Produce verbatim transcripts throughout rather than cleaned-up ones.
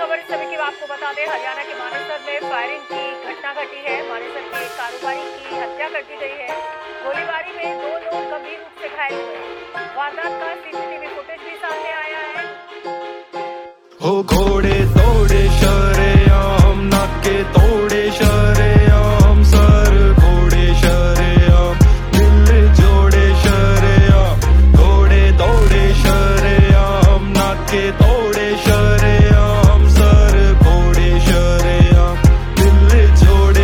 खबर सभी की आपको बता दें, हरियाणा के मानेसर में फायरिंग की घटना घटी है। मानेसर के एक कारोबारी की हत्या कर दी गई है। गोलीबारी में दो लोग गंभीर रूप से घायल हुए। वारदात का सीसीटीवी फुटेज भी सामने आया है। हो घोड़े दौड़े शरेआम, नाके तोड़े शरेआम, सर घोड़े शरेआम, दिल जोड़े शरेआम, घोड़े दौड़े शरेआम, नाके तोड़े शरेआम, सर घोड़े शरेआम, दिल जोड़े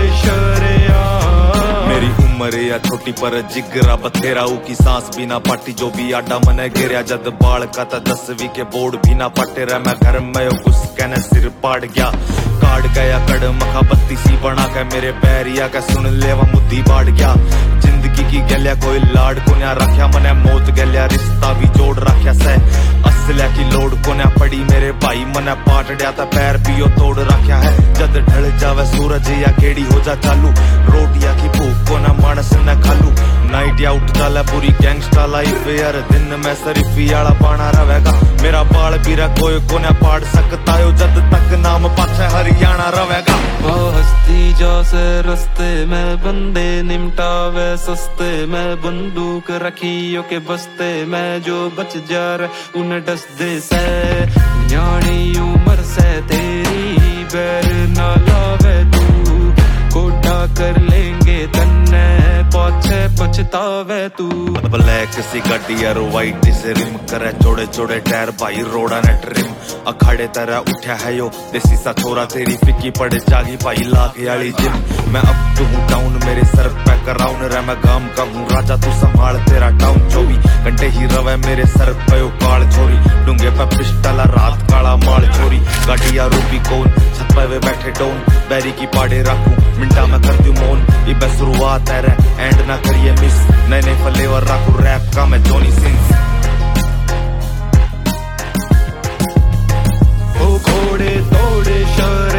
शरेआम। मेरी उम्र या छोटी पर जिगरा बथेरा की सांस भी ना पाटी, जो भी आडा मने गिरया जद बाल का था दसवीं के बोर्ड भी ना पाटे रहा। मैं घर में घुस के न सिर पाड़ गया, काट गया कड़ मखा बत्ती सी बना के मेरे पैरिया का सुन लेवा मुद्दी बाढ़ गया। जिंदगी की गलिया कोई लाड को ना रखा, मने मौत गलिया रिश्ता भी जोड़ रखा से। असलिया की लोड को ना पड़ी मेरे भाई, मने पाट दिया था पैर पियो तोड़ रखा है। जद ढल जावे सूरज या केड़ी हो जा चालू, रोटिया की भूख को ना मानस न खालू। नाइट आउट चाला पूरी गैंगस्टर लाइफ यार, दिन में शरीफी आला पाना रहेगा। मेरा बाल बीरा कोई को ना पाड़ सकता हो, जद तक नाम पाछे हरियाणा रहेगा। हस्ती जैसे रस्ते में बंदे निमटावे सस्ते में, बंदूक रखियो के बस्ते में जो बच जा रहे उन्हें डस दे से। न्याणी उम्र से तेरी बैर ना लावे तू, कोटा कर लेंगे तन्ने पछे पछतावे तू। ब्लैक सी गाड़ी यार वाइट से रिम करे, छोड़े छोड़े टायर भाई रोड़ा ने ट्रिम। अखाड़े तरह उठा है यो देसी सा छोरा, तेरी फिक्की पड़े जागी भाई लाख याली जिम। मैं अब तो हूँ डाउन, मेरे सर पे कराउन रह, मैं गांव का हूँ राजा तू संभाल तेरा टाउन। चौबीस घंटे ही रवे मेरे सर पे यो काल छोरी, डूंगे पे पिस्टल रात काला माल छोरी। गाड़िया रूपी कौन छत पे वे बैठे डोन, बैरी की पाड़े रखूं मिंटा में कर दूं मौन। ये बस शुरुआत है रे एंड ना करिए मिस, नए नए फ्लेवर रखूं रैप का मैं जॉनी सिंस। ओ घोड़े दौड़े शर